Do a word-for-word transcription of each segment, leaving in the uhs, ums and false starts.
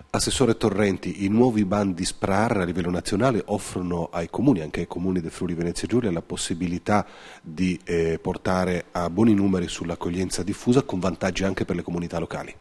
Assessore Torrenti, i nuovi bandi S P R A R a livello nazionale offrono ai comuni, anche ai comuni del Friuli Venezia Giulia, la possibilità di eh, portare a buoni numeri sull'accoglienza diffusa con vantaggi anche per le comunità locali.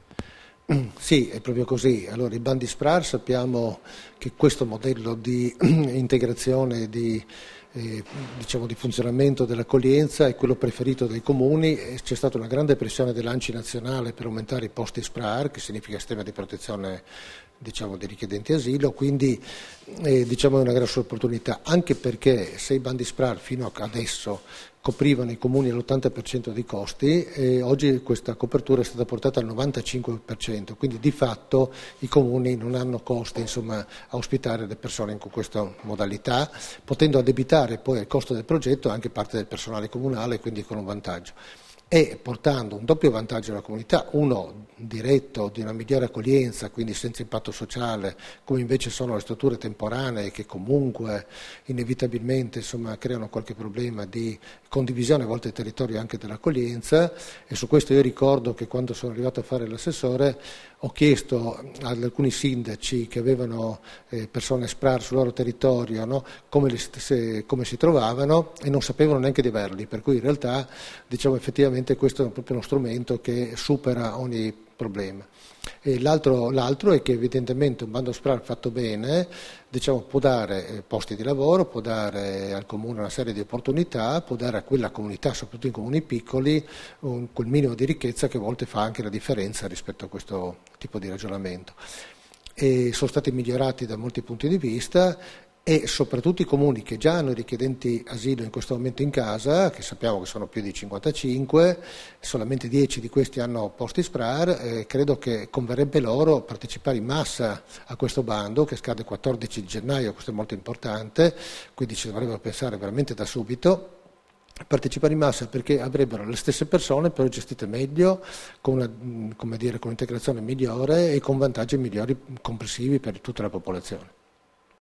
Sì, è proprio così. Allora, i bandi S P R A R sappiamo che questo modello di integrazione, di, eh, diciamo, di funzionamento dell'accoglienza è quello preferito dai comuni. E c'è stata una grande pressione dell'A N C I nazionale per aumentare i posti S P R A R, che significa sistema di protezione, diciamo, dei richiedenti asilo, quindi eh, diciamo è una grossa opportunità, anche perché se i bandi S P R A R fino adesso coprivano i comuni all'ottanta per cento dei costi e oggi questa copertura è stata portata al novantacinque per cento, quindi di fatto i comuni non hanno costi, insomma, a ospitare le persone con questa modalità, potendo addebitare poi al costo del progetto anche parte del personale comunale, quindi con un vantaggio. E portando un doppio vantaggio alla comunità, uno diretto di una migliore accoglienza, quindi senza impatto sociale, come invece sono le strutture temporanee che comunque inevitabilmente, insomma, creano qualche problema di condivisione a volte del territorio anche dell'accoglienza, e su questo io ricordo che quando sono arrivato a fare l'assessore ho chiesto ad alcuni sindaci che avevano eh, persone S P R A R sul loro territorio, no, come, le, se, come si trovavano, e non sapevano neanche di averli, per cui in realtà, diciamo, effettivamente questo è proprio uno strumento che supera ogni problema. E l'altro, l'altro è che evidentemente un bando S P R A R fatto bene, diciamo, può dare posti di lavoro, può dare al comune una serie di opportunità, può dare a quella comunità, soprattutto in comuni piccoli, un, quel minimo di ricchezza che a volte fa anche la differenza rispetto a questo tipo di ragionamento. E sono stati migliorati da molti punti di vista, e soprattutto i comuni che già hanno i richiedenti asilo in questo momento in casa, che sappiamo che sono più di cinquantacinque, solamente dieci di questi hanno posti S P R A R, eh, credo che converrebbe loro partecipare in massa a questo bando che scade il quattordici gennaio, questo è molto importante, quindi ci dovrebbero pensare veramente da subito. Partecipare in massa perché avrebbero le stesse persone però gestite meglio, con una, come dire, con un'integrazione migliore e con vantaggi migliori complessivi per tutta la popolazione.